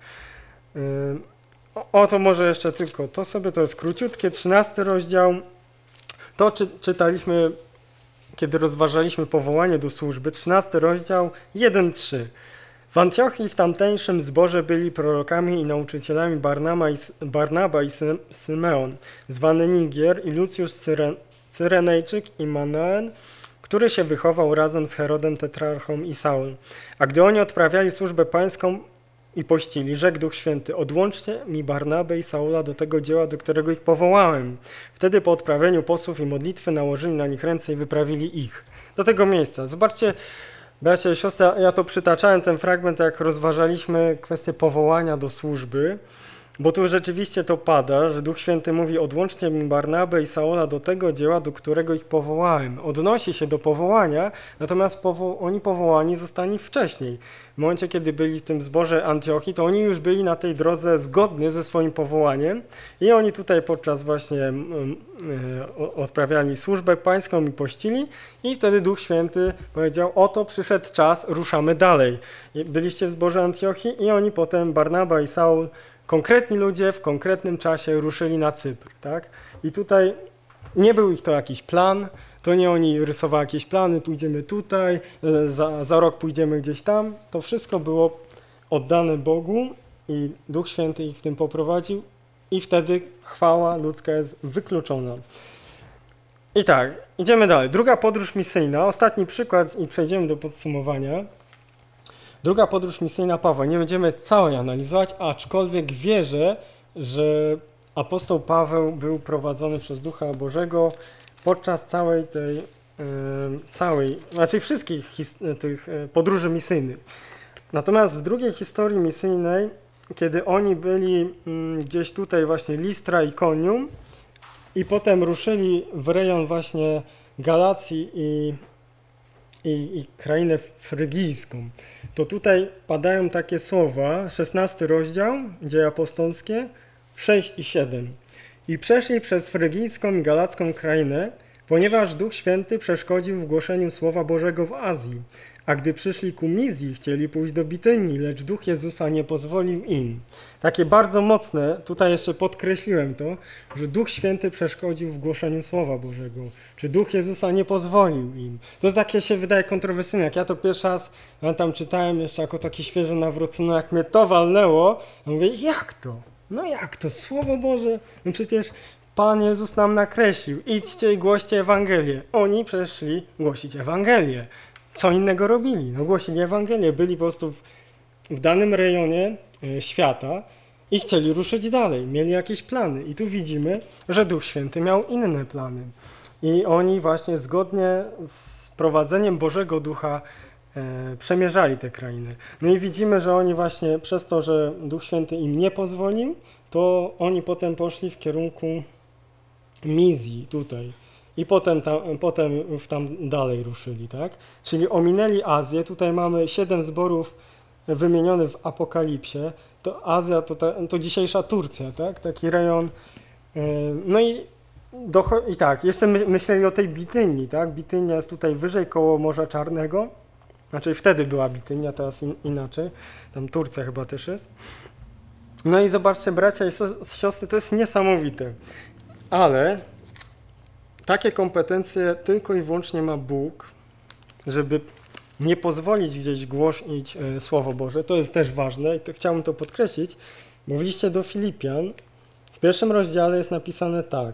O, to może jeszcze tylko to sobie, to jest króciutkie, trzynasty rozdział. To czy, czytaliśmy, kiedy rozważaliśmy powołanie do służby, trzynasty rozdział, jeden trzy. W Antiochii w tamtejszym zborze byli prorokami i nauczycielami Barnaba i, Barnaba i Symeon, zwany Nigier, i Lucjusz Cyren, Cyrenejczyk i Manaen, który się wychował razem z Herodem Tetrarchą i Saul. A gdy oni odprawiali służbę pańską i pościli, rzekł Duch Święty: odłączcie mi Barnabę i Saula do tego dzieła, do którego ich powołałem. Wtedy po odprawieniu posłów i modlitwy nałożyli na nich ręce i wyprawili ich do tego miejsca. Zobaczcie, bracia i siostry, ja to przytaczałem, ten fragment, jak rozważaliśmy kwestię powołania do służby, bo tu rzeczywiście to pada, że Duch Święty mówi: odłączcie mi Barnabę i Saula do tego dzieła, do którego ich powołałem. Odnosi się do powołania, natomiast powo- oni powołani zostali wcześniej. W momencie, kiedy byli w tym zborze Antiochii, to oni już byli na tej drodze zgodnie ze swoim powołaniem i oni tutaj podczas właśnie mm, y, odprawiali służbę pańską i pościli i wtedy Duch Święty powiedział: oto przyszedł czas, ruszamy dalej. I byliście w zborze Antiochii i oni potem, Barnaba i Saul, konkretni ludzie w konkretnym czasie ruszyli na Cypr, tak? I tutaj nie był ich to jakiś plan, to nie oni rysowali jakieś plany, pójdziemy tutaj, za, za rok pójdziemy gdzieś tam. To wszystko było oddane Bogu i Duch Święty ich w tym poprowadził i wtedy chwała ludzka jest wykluczona. I tak, idziemy dalej. Druga podróż misyjna, ostatni przykład i przejdziemy do podsumowania. Druga podróż misyjna Pawła. Nie będziemy całej analizować, aczkolwiek wierzę, że apostoł Paweł był prowadzony przez Ducha Bożego podczas całej tej, y, całej, znaczy wszystkich his, tych podróży misyjnych. Natomiast w drugiej historii misyjnej, kiedy oni byli y, gdzieś tutaj właśnie Listra i Konium i potem ruszyli w rejon właśnie Galacji i I, i krainę frygijską, to tutaj padają takie słowa, szesnasty rozdział, Dzieje apostolskie, sześć i siedem. I przeszli przez frygijską i galacką krainę, ponieważ Duch Święty przeszkodził w głoszeniu Słowa Bożego w Azji. A gdy przyszli ku Mizji, chcieli pójść do Bitynii, lecz Duch Jezusa nie pozwolił im. Takie bardzo mocne, tutaj jeszcze podkreśliłem to, że Duch Święty przeszkodził w głoszeniu Słowa Bożego. Czy Duch Jezusa nie pozwolił im? To takie się wydaje kontrowersyjne. Jak ja to pierwszy raz ja tam czytałem jeszcze jako taki świeżo nawrócony, jak mnie to walnęło, ja mówię: jak to? No jak to? Słowo Boże? No przecież Pan Jezus nam nakreślił: idźcie i głoście Ewangelię. Oni przeszli głosić Ewangelię. Co innego robili? No głosili Ewangelię, byli po prostu w, w danym rejonie e, świata i chcieli ruszyć dalej, mieli jakieś plany. I tu widzimy, że Duch Święty miał inne plany. I oni właśnie zgodnie z prowadzeniem Bożego Ducha e, przemierzali te krainy. No i widzimy, że oni właśnie przez to, że Duch Święty im nie pozwolił, to oni potem poszli w kierunku Mizji tutaj. I potem, tam, potem już tam dalej ruszyli, tak? Czyli ominęli Azję. Tutaj mamy siedem zborów wymienionych w Apokalipsie. To Azja to, ta, to dzisiejsza Turcja, tak? Taki rejon. No i, do, i tak, jeszcze my, myśleli o tej Bitynii, tak? Bitynia jest tutaj wyżej koło Morza Czarnego. Znaczy wtedy była Bitynia, teraz in, inaczej. Tam Turcja chyba też jest. No i zobaczcie, bracia i siostry, to jest niesamowite. Ale takie kompetencje tylko i wyłącznie ma Bóg, żeby nie pozwolić gdzieś głosić e, Słowo Boże. To jest też ważne i to chciałbym to podkreślić, bo w liście do Filipian w pierwszym rozdziale jest napisane tak.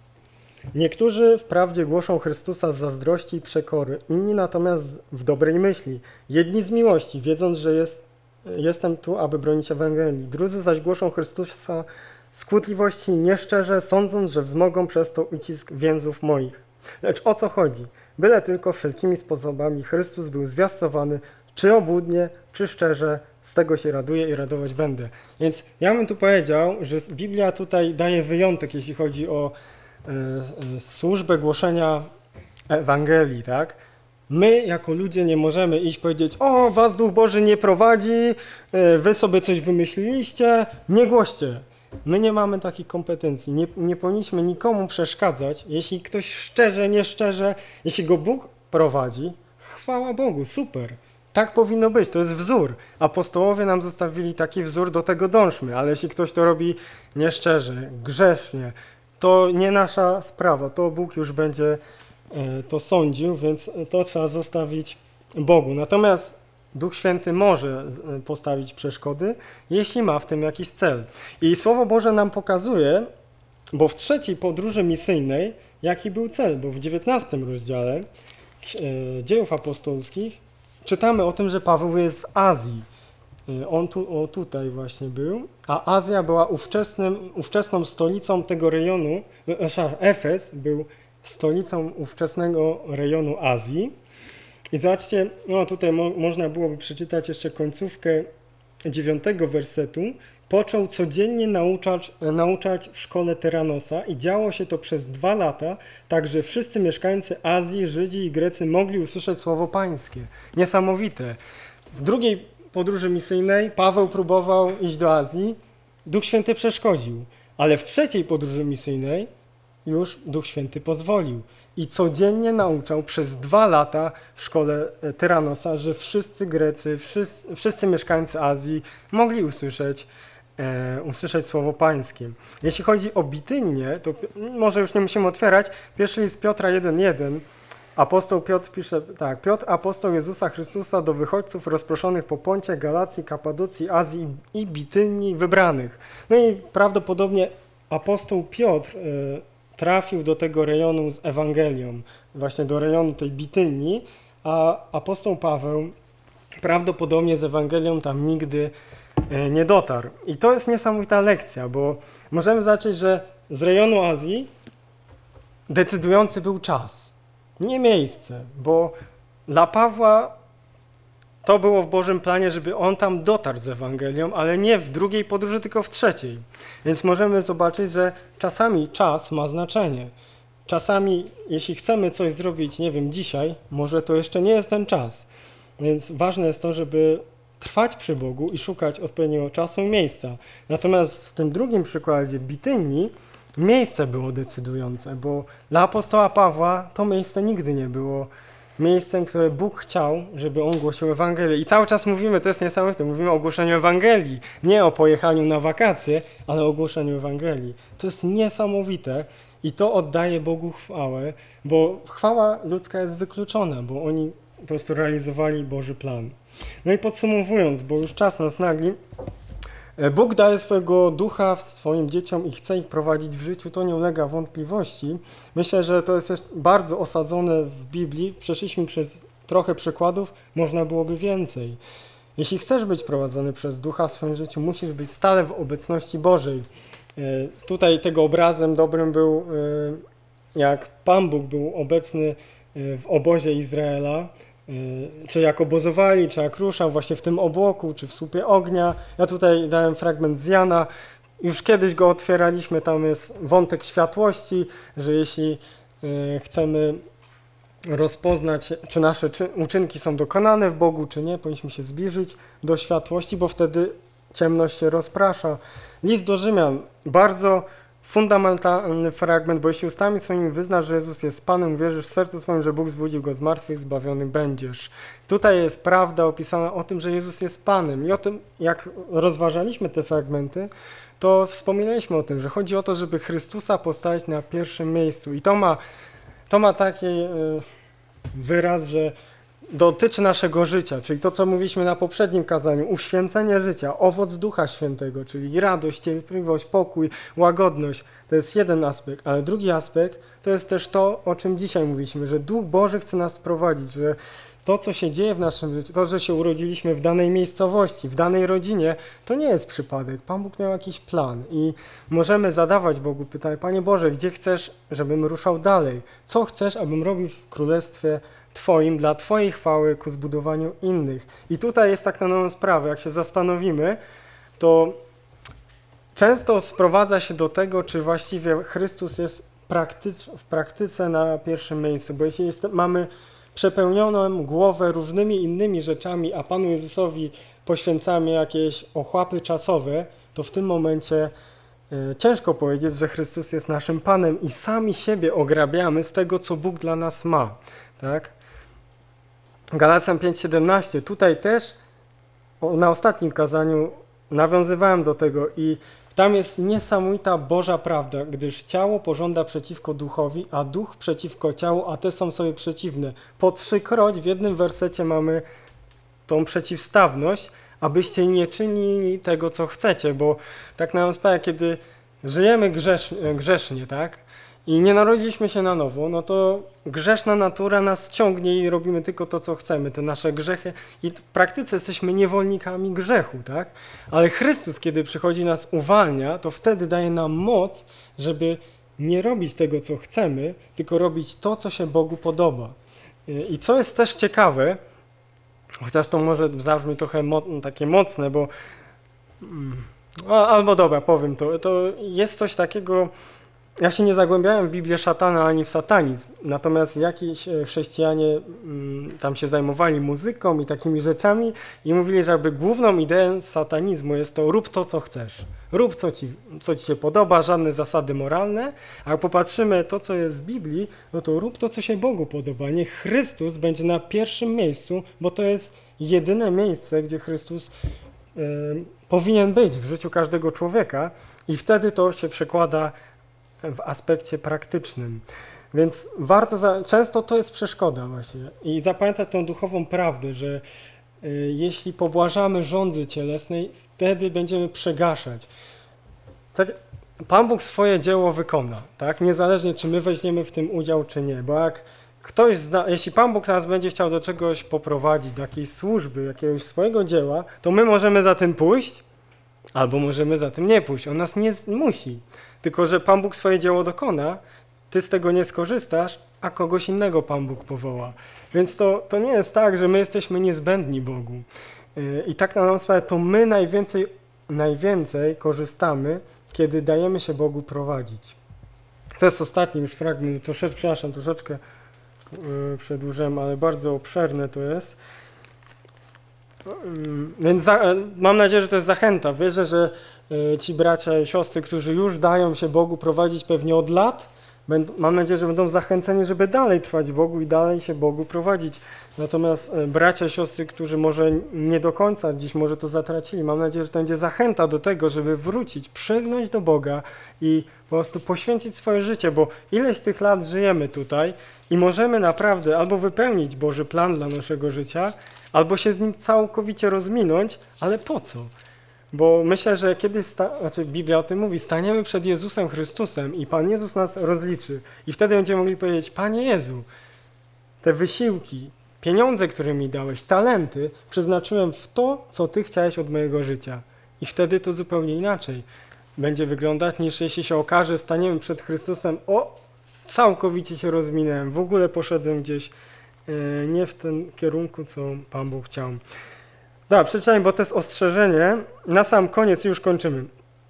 Niektórzy wprawdzie głoszą Chrystusa z zazdrości i przekory, inni natomiast w dobrej myśli, jedni z miłości, wiedząc, że jest, jestem tu, aby bronić Ewangelii, drudzy zaś głoszą Chrystusa z kłótliwości nieszczerze, sądząc, że wzmogą przez to ucisk więzów moich. Lecz o co chodzi? Byle tylko wszelkimi sposobami Chrystus był zwiastowany, czy obłudnie, czy szczerze, z tego się raduję i radować będę. Więc ja bym tu powiedział, że Biblia tutaj daje wyjątek, jeśli chodzi o e, e, służbę głoszenia Ewangelii, tak? My jako ludzie nie możemy iść powiedzieć: o, was Duch Boży nie prowadzi, wy sobie coś wymyśliliście, nie głoście. My nie mamy takich kompetencji, nie, nie powinniśmy nikomu przeszkadzać. Jeśli ktoś szczerze, nieszczerze, jeśli go Bóg prowadzi, chwała Bogu, super. Tak powinno być, to jest wzór. Apostołowie nam zostawili taki wzór, do tego dążmy, ale jeśli ktoś to robi nieszczerze, grzesznie, to nie nasza sprawa, to Bóg już będzie to sądził, więc to trzeba zostawić Bogu. Natomiast Duch Święty może postawić przeszkody, jeśli ma w tym jakiś cel. I Słowo Boże nam pokazuje, bo w trzeciej podróży misyjnej, jaki był cel, bo w dziewiętnastym rozdziale Dziejów Apostolskich czytamy o tym, że Paweł jest w Azji. On tu, o, tutaj właśnie był, a Azja była ówczesnym, ówczesną stolicą tego rejonu, Efes był stolicą ówczesnego rejonu Azji. I zobaczcie, no tutaj mo, można byłoby przeczytać jeszcze końcówkę dziewiątego wersetu. Począł codziennie nauczać, nauczać w szkole Tyranosa i działo się to przez dwa lata, tak że wszyscy mieszkańcy Azji, Żydzi i Grecy mogli usłyszeć słowo pańskie. Niesamowite. W drugiej podróży misyjnej Paweł próbował iść do Azji, Duch Święty przeszkodził, ale w trzeciej podróży misyjnej już Duch Święty pozwolił. I codziennie nauczał przez dwa lata w szkole Tyranosa, że wszyscy Grecy, wszyscy, wszyscy mieszkańcy Azji mogli usłyszeć, e, usłyszeć słowo pańskie. Jeśli chodzi o Bitynię, to może już nie musimy otwierać. Pierwszy list Piotra jeden jeden. Apostoł Piotr pisze tak. Piotr, apostoł Jezusa Chrystusa do wychodźców rozproszonych po Poncie, Galacji, Kapadocji, Azji i Bitynii wybranych. No i prawdopodobnie apostoł Piotr e, trafił do tego rejonu z Ewangelią, właśnie do rejonu tej Bitynii, a apostoł Paweł prawdopodobnie z Ewangelią tam nigdy nie dotarł. I to jest niesamowita lekcja, bo możemy zobaczyć, że z rejonu Azji decydujący był czas, nie miejsce, bo dla Pawła to było w Bożym planie, żeby on tam dotarł z Ewangelią, ale nie w drugiej podróży, tylko w trzeciej. Więc możemy zobaczyć, że czasami czas ma znaczenie. Czasami, jeśli chcemy coś zrobić, nie wiem, dzisiaj, może to jeszcze nie jest ten czas. Więc ważne jest to, żeby trwać przy Bogu i szukać odpowiedniego czasu i miejsca. Natomiast w tym drugim przykładzie Bitynii miejsce było decydujące, bo dla apostoła Pawła to miejsce nigdy nie było miejscem, które Bóg chciał, żeby on głosił Ewangelię. I cały czas mówimy, to jest niesamowite, mówimy o głoszeniu Ewangelii, nie o pojechaniu na wakacje, ale o głoszeniu Ewangelii. To jest niesamowite i to oddaje Bogu chwałę, bo chwała ludzka jest wykluczona, bo oni po prostu realizowali Boży plan. No i podsumowując, bo już czas nas nagli, Bóg daje swojego ducha swoim dzieciom i chce ich prowadzić w życiu, to nie ulega wątpliwości. Myślę, że to jest bardzo osadzone w Biblii. Przeszliśmy przez trochę przykładów, można byłoby więcej. Jeśli chcesz być prowadzony przez ducha w swoim życiu, musisz być stale w obecności Bożej. Tutaj tego obrazem dobrym był, jak Pan Bóg był obecny w obozie Izraela, czy jak obozowali, czy jak ruszał właśnie w tym obłoku, czy w słupie ognia. Ja tutaj dałem fragment z Jana. Już kiedyś go otwieraliśmy, tam jest wątek światłości, że jeśli chcemy rozpoznać, czy nasze uczynki są dokonane w Bogu, czy nie, powinniśmy się zbliżyć do światłości, bo wtedy ciemność się rozprasza. List do Rzymian, bardzo fundamentalny fragment, bo jeśli ustami swoimi wyznasz, że Jezus jest Panem, wierzysz w sercu swoim, że Bóg zbudził Go z martwych, zbawiony będziesz. Tutaj jest prawda opisana o tym, że Jezus jest Panem i o tym, jak rozważaliśmy te fragmenty, to wspominaliśmy o tym, że chodzi o to, żeby Chrystusa postawić na pierwszym miejscu i to ma, to ma taki wyraz, że dotyczy naszego życia, czyli to, co mówiliśmy na poprzednim kazaniu, uświęcenie życia, owoc Ducha Świętego, czyli radość, cierpliwość, pokój, łagodność. To jest jeden aspekt, ale drugi aspekt to jest też to, o czym dzisiaj mówiliśmy, że Duch Boży chce nas prowadzić, że to, co się dzieje w naszym życiu, to, że się urodziliśmy w danej miejscowości, w danej rodzinie, to nie jest przypadek. Pan Bóg miał jakiś plan i możemy zadawać Bogu pytanie: Panie Boże, gdzie chcesz, żebym ruszał dalej? Co chcesz, abym robił w Królestwie Twoim, dla Twojej chwały, ku zbudowaniu innych? I tutaj jest tak na nową sprawę, jak się zastanowimy, to często sprowadza się do tego, czy właściwie Chrystus jest praktycz, w praktyce na pierwszym miejscu, bo jeśli jest, mamy przepełnioną głowę różnymi innymi rzeczami, a Panu Jezusowi poświęcamy jakieś ochłapy czasowe, to w tym momencie y, ciężko powiedzieć, że Chrystus jest naszym Panem i sami siebie ograbiamy z tego, co Bóg dla nas ma. Tak? Galacjan pięć siedemnaście, tutaj też o, na ostatnim kazaniu nawiązywałem do tego i tam jest niesamowita Boża prawda, gdyż ciało pożąda przeciwko duchowi, a duch przeciwko ciału, a te są sobie przeciwne. Po trzykroć w jednym wersecie mamy tą przeciwstawność, abyście nie czynili tego, co chcecie, bo tak na sprawę, kiedy żyjemy grzesz, grzesznie, tak, i nie narodziliśmy się na nowo, no to grzeszna natura nas ciągnie i robimy tylko to, co chcemy, te nasze grzechy i w praktyce jesteśmy niewolnikami grzechu, tak? Ale Chrystus, kiedy przychodzi, nas uwalnia, to wtedy daje nam moc, żeby nie robić tego, co chcemy, tylko robić to, co się Bogu podoba. I co jest też ciekawe, chociaż to może zabrzmi trochę mo takie mocne, bo a, albo dobra, powiem to, to jest coś takiego. Ja się nie zagłębiałem w Biblię szatana ani w satanizm, natomiast jakiś chrześcijanie mm, tam się zajmowali muzyką i takimi rzeczami i mówili, że jakby główną ideą satanizmu jest to rób to, co chcesz. Rób co ci, co ci się podoba, żadne zasady moralne, a jak popatrzymy to, co jest w Biblii, no to rób to, co się Bogu podoba. Niech Chrystus będzie na pierwszym miejscu, bo to jest jedyne miejsce, gdzie Chrystus y, powinien być w życiu każdego człowieka i wtedy to się przekłada w aspekcie praktycznym. Więc warto, za, często to jest przeszkoda właśnie i zapamiętać tą duchową prawdę, że y, jeśli pobłażamy żądzy cielesnej, wtedy będziemy przegaszać. Tak, Pan Bóg swoje dzieło wykona, tak? Niezależnie czy my weźmiemy w tym udział, czy nie, bo jak ktoś zna, jeśli Pan Bóg nas będzie chciał do czegoś poprowadzić, do jakiejś służby, jakiegoś swojego dzieła, to my możemy za tym pójść, albo możemy za tym nie pójść. On nas nie musi. Tylko że Pan Bóg swoje dzieło dokona, ty z tego nie skorzystasz, a kogoś innego Pan Bóg powoła. Więc to, to nie jest tak, że my jesteśmy niezbędni Bogu. I tak na sprawę to my najwięcej, najwięcej korzystamy, kiedy dajemy się Bogu prowadzić. To jest ostatni już fragment, troszeczkę, przepraszam, troszeczkę yy, przedłużyłem, ale bardzo obszerne to jest. Więc za, mam nadzieję, że to jest zachęta. Wierzę, że ci bracia i siostry, którzy już dają się Bogu prowadzić pewnie od lat, będą, mam nadzieję, że będą zachęceni, żeby dalej trwać w Bogu i dalej się Bogu prowadzić. Natomiast bracia i siostry, którzy może nie do końca dziś może to zatracili, mam nadzieję, że to będzie zachęta do tego, żeby wrócić, przygnąć do Boga i po prostu poświęcić swoje życie, bo ileś tych lat żyjemy tutaj i możemy naprawdę albo wypełnić Boży plan dla naszego życia, albo się z nim całkowicie rozminąć, ale po co? Bo myślę, że kiedyś, sta- znaczy Biblia o tym mówi, staniemy przed Jezusem Chrystusem i Pan Jezus nas rozliczy. I wtedy będziemy mogli powiedzieć, Panie Jezu, te wysiłki, pieniądze, które mi dałeś, talenty, przeznaczyłem w to, co Ty chciałeś od mojego życia. I wtedy to zupełnie inaczej będzie wyglądać, niż jeśli się okaże, staniemy przed Chrystusem, o, całkowicie się rozminąłem, w ogóle poszedłem gdzieś yy, nie w tym kierunku, co Pan Bóg chciał. Dobra, przeczytajmy, bo to jest ostrzeżenie. Na sam koniec już kończymy.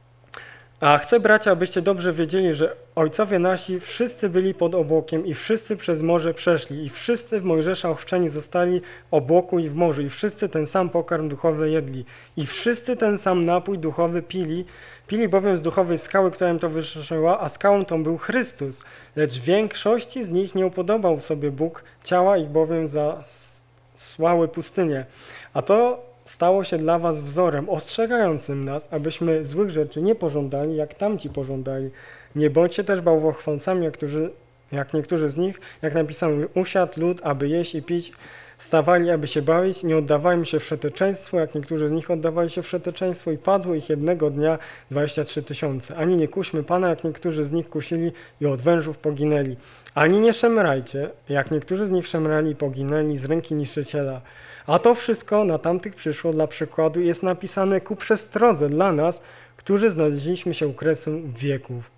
A chcę, bracia, abyście dobrze wiedzieli, że ojcowie nasi wszyscy byli pod obłokiem i wszyscy przez morze przeszli i wszyscy w Mojżesza ochrzczeni zostali w obłoku i w morzu i wszyscy ten sam pokarm duchowy jedli i wszyscy ten sam napój duchowy pili, pili bowiem z duchowej skały, która im towarzyszyła, a skałą tą był Chrystus, lecz większości z nich nie upodobał sobie Bóg, ciała ich bowiem zasłały pustynię. A to stało się dla was wzorem, ostrzegającym nas, abyśmy złych rzeczy nie pożądali, jak tamci pożądali. Nie bądźcie też bałwochwalcami, jak, którzy, jak niektórzy z nich, jak napisano, usiadł lud, aby jeść i pić, wstawali, aby się bawić, nie oddawali się wszeteczeństwu, jak niektórzy z nich oddawali się wszeteczeństwu i padło ich jednego dnia dwadzieścia trzy tysiące. Ani nie kuśmy Pana, jak niektórzy z nich kusili i od wężów poginęli. Ani nie szemrajcie, jak niektórzy z nich szemrali i poginęli z ręki niszczyciela. A to wszystko na tamtych przyszło dla przykładu i jest napisane ku przestrodze dla nas, którzy znaleźliśmy się u kresu wieków.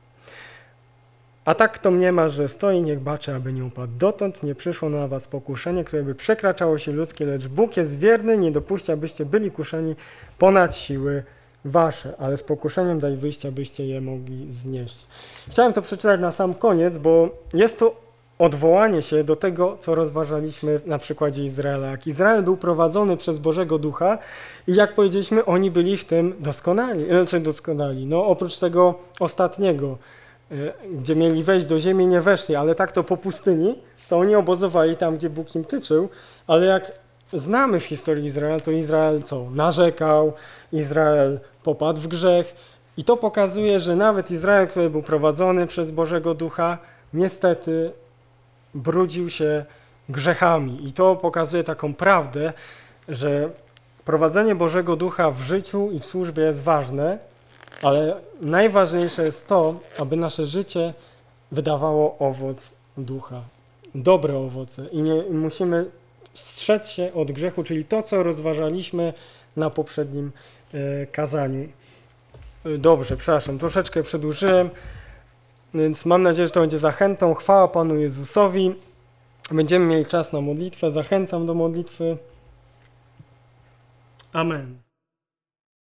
A tak kto mniema, że stoi, niech baczy, aby nie upadł. Dotąd nie przyszło na was pokuszenie, które by przekraczało się ludzkie, lecz Bóg jest wierny, nie dopuści, abyście byli kuszeni ponad siły wasze, ale z pokuszeniem daj wyjście, abyście je mogli znieść. Chciałem to przeczytać na sam koniec, bo jest to odwołanie się do tego, co rozważaliśmy na przykładzie Izraela. Jak Izrael był prowadzony przez Bożego Ducha i jak powiedzieliśmy, oni byli w tym doskonali. Znaczy doskonali. No oprócz tego ostatniego, gdzie mieli wejść do ziemi, nie weszli, ale tak to po pustyni, to oni obozowali tam, gdzie Bóg im tyczył, ale jak znamy w historii Izraela, to Izrael co? Narzekał, Izrael popadł w grzech i to pokazuje, że nawet Izrael, który był prowadzony przez Bożego Ducha, niestety brudził się grzechami. I to pokazuje taką prawdę, że prowadzenie Bożego Ducha w życiu i w służbie jest ważne, ale najważniejsze jest to, aby nasze życie wydawało owoc ducha. Dobre owoce. I nie musimy strzec się od grzechu, czyli to, co rozważaliśmy na poprzednim e, kazaniu. Dobrze, przepraszam, troszeczkę przedłużyłem, więc mam nadzieję, że to będzie zachętą. Chwała Panu Jezusowi. Będziemy mieli czas na modlitwę. Zachęcam do modlitwy. Amen.